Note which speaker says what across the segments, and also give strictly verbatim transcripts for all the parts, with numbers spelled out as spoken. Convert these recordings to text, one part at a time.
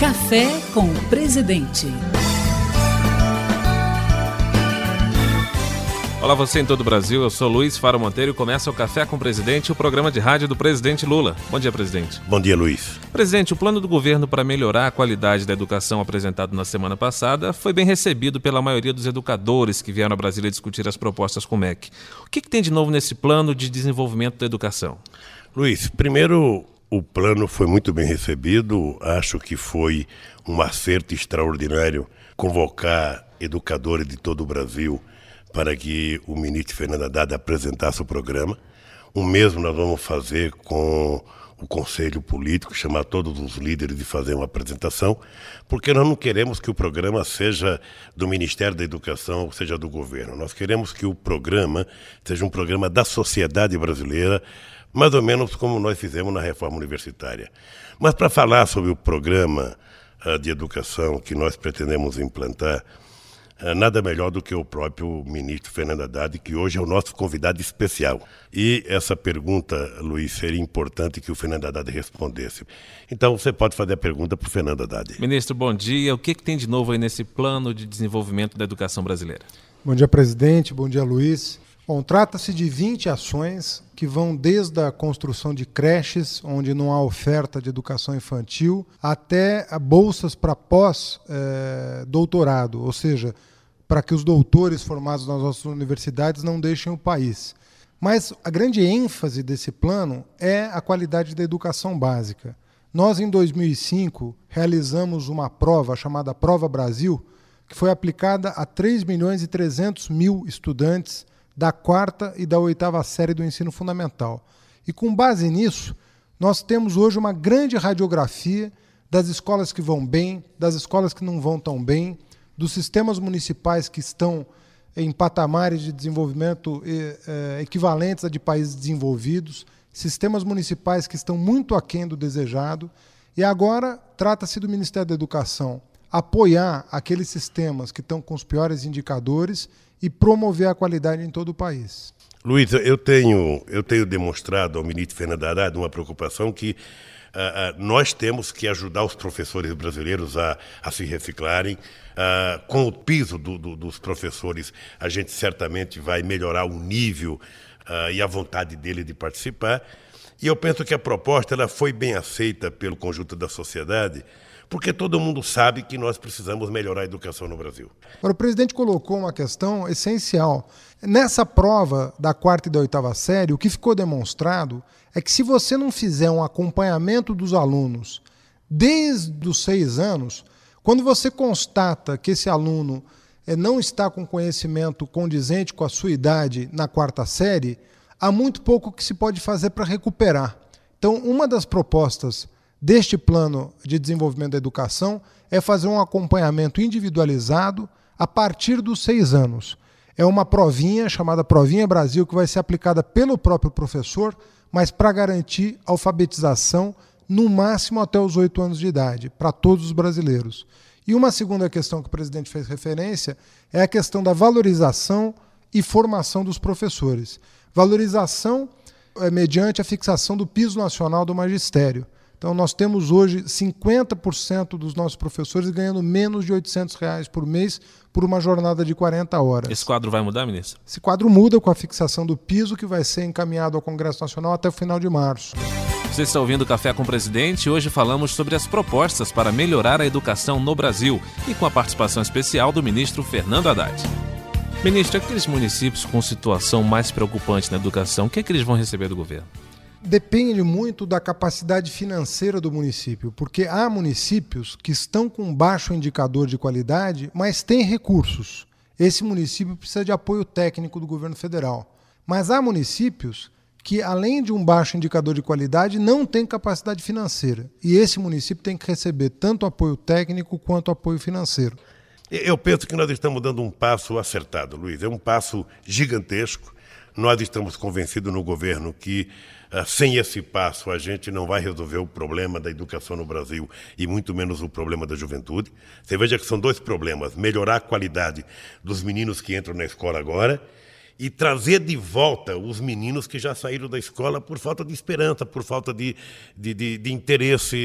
Speaker 1: Café com o Presidente.
Speaker 2: Olá você em todo o Brasil, eu sou Luiz Faro Monteiro e começa o Café com o Presidente, o programa de rádio do presidente Lula. Bom dia, presidente.
Speaker 3: Bom dia, Luiz.
Speaker 2: Presidente, o plano do governo para melhorar a qualidade da educação apresentado na semana passada foi bem recebido pela maioria dos educadores que vieram a Brasília discutir as propostas com o M E C. O que, que tem de novo nesse plano de desenvolvimento da educação?
Speaker 3: Luiz, primeiro, o plano foi muito bem recebido. Acho que foi um acerto extraordinário convocar educadores de todo o Brasil para que o ministro Fernando Haddad apresentasse o programa. O mesmo nós vamos fazer com o Conselho Político, chamar todos os líderes e fazer uma apresentação, porque nós não queremos que o programa seja do Ministério da Educação, ou seja do governo. Nós queremos que o programa seja um programa da sociedade brasileira, mais ou menos como nós fizemos na reforma universitária. Mas para falar sobre o programa uh, de educação que nós pretendemos implantar, nada melhor do que o próprio ministro Fernando Haddad, que hoje é o nosso convidado especial. E essa pergunta, Luiz, seria importante que o Fernando Haddad respondesse. Então, você pode fazer a pergunta para o Fernando Haddad.
Speaker 2: Ministro, bom dia. O que, que tem de novo aí nesse plano de desenvolvimento da educação brasileira?
Speaker 4: Bom dia, presidente. Bom dia, Luiz. Bom, trata-se de vinte ações que vão desde a construção de creches, onde não há oferta de educação infantil, até a bolsas para pós-doutorado, ou seja, para que os doutores formados nas nossas universidades não deixem o país. Mas a grande ênfase desse plano é a qualidade da educação básica. Nós, em dois mil e cinco, realizamos uma prova chamada Prova Brasil, que foi aplicada a três milhões e trezentos mil estudantes da quarta e da oitava série do ensino fundamental. E com base nisso, nós temos hoje uma grande radiografia das escolas que vão bem, das escolas que não vão tão bem, dos sistemas municipais que estão em patamares de desenvolvimento eh, equivalentes a de países desenvolvidos, sistemas municipais que estão muito aquém do desejado, e agora trata-se do Ministério da Educação apoiar aqueles sistemas que estão com os piores indicadores e promover a qualidade em todo o país.
Speaker 3: Luiz, eu tenho, eu tenho demonstrado ao ministro Fernando Haddad uma preocupação que Uh, uh, nós temos que ajudar os professores brasileiros a, a se reciclarem. Uh, com o piso do, do, dos professores, a gente certamente vai melhorar o nível uh, e a vontade dele de participar. E eu penso que a proposta ela foi bem aceita pelo conjunto da sociedade, porque todo mundo sabe que nós precisamos melhorar a educação no Brasil.
Speaker 4: Agora, o presidente colocou uma questão essencial. Nessa prova da quarta e da oitava série, o que ficou demonstrado é que se você não fizer um acompanhamento dos alunos desde os seis anos, quando você constata que esse aluno não está com conhecimento condizente com a sua idade na quarta série, há muito pouco que se pode fazer para recuperar. Então, uma das propostas deste plano de desenvolvimento da educação é fazer um acompanhamento individualizado a partir dos seis anos. É uma provinha chamada Provinha Brasil que vai ser aplicada pelo próprio professor, mas para garantir alfabetização no máximo até os oito anos de idade, para todos os brasileiros. E uma segunda questão que o presidente fez referência é a questão da valorização e formação dos professores. Valorização é mediante a fixação do piso nacional do magistério. Então, nós temos hoje cinquenta por cento dos nossos professores ganhando menos de oitocentos reais por mês por uma jornada de quarenta horas.
Speaker 2: Esse quadro vai mudar, ministro?
Speaker 4: Esse quadro muda com a fixação do piso, que vai ser encaminhado ao Congresso Nacional até o final de março.
Speaker 2: Você está ouvindo o Café com o Presidente e hoje falamos sobre as propostas para melhorar a educação no Brasil e com a participação especial do ministro Fernando Haddad. Ministro, aqueles municípios com situação mais preocupante na educação, o que é que eles vão receber do governo?
Speaker 4: Depende muito da capacidade financeira do município, porque há municípios que estão com baixo indicador de qualidade, mas têm recursos. Esse município precisa de apoio técnico do governo federal. Mas há municípios que, além de um baixo indicador de qualidade, não têm capacidade financeira. E esse município tem que receber tanto apoio técnico quanto apoio financeiro.
Speaker 3: Eu penso que nós estamos dando um passo acertado, Luiz. É um passo gigantesco. Nós estamos convencidos no governo que Uh, sem esse passo, a gente não vai resolver o problema da educação no Brasil e muito menos o problema da juventude. Você veja que são dois problemas: melhorar a qualidade dos meninos que entram na escola agora e trazer de volta os meninos que já saíram da escola por falta de esperança, por falta de, de, de, de interesse.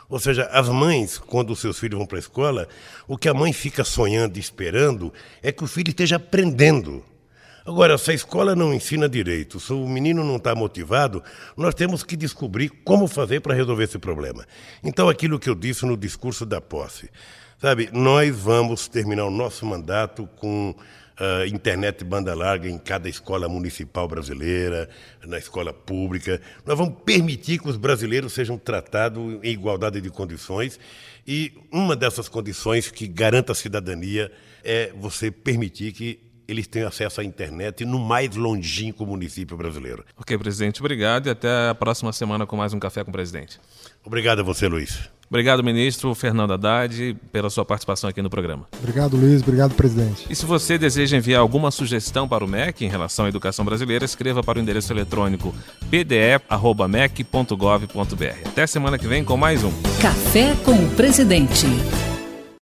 Speaker 3: Ou seja, as mães, quando os seus filhos vão para a escola, o que a mãe fica sonhando e esperando é que o filho esteja aprendendo. Agora, se a escola não ensina direito, se o menino não está motivado, nós temos que descobrir como fazer para resolver esse problema. Então, aquilo que eu disse no discurso da posse, sabe, nós vamos terminar o nosso mandato com uh, internet banda larga em cada escola municipal brasileira, na escola pública. Nós vamos permitir que os brasileiros sejam tratados em igualdade de condições, e uma dessas condições que garanta a cidadania é você permitir que eles tenham acesso à internet no mais longínquo município brasileiro.
Speaker 2: Ok, presidente, obrigado e até a próxima semana com mais um Café com o Presidente.
Speaker 3: Obrigado a você, Luiz.
Speaker 2: Obrigado, ministro Fernando Haddad, pela sua participação aqui no programa.
Speaker 4: Obrigado, Luiz. Obrigado, presidente.
Speaker 2: E se você deseja enviar alguma sugestão para o M E C em relação à educação brasileira, escreva para o endereço eletrônico p d e arroba m e c ponto gov ponto b r. Até semana que vem com mais um
Speaker 1: Café com o Presidente.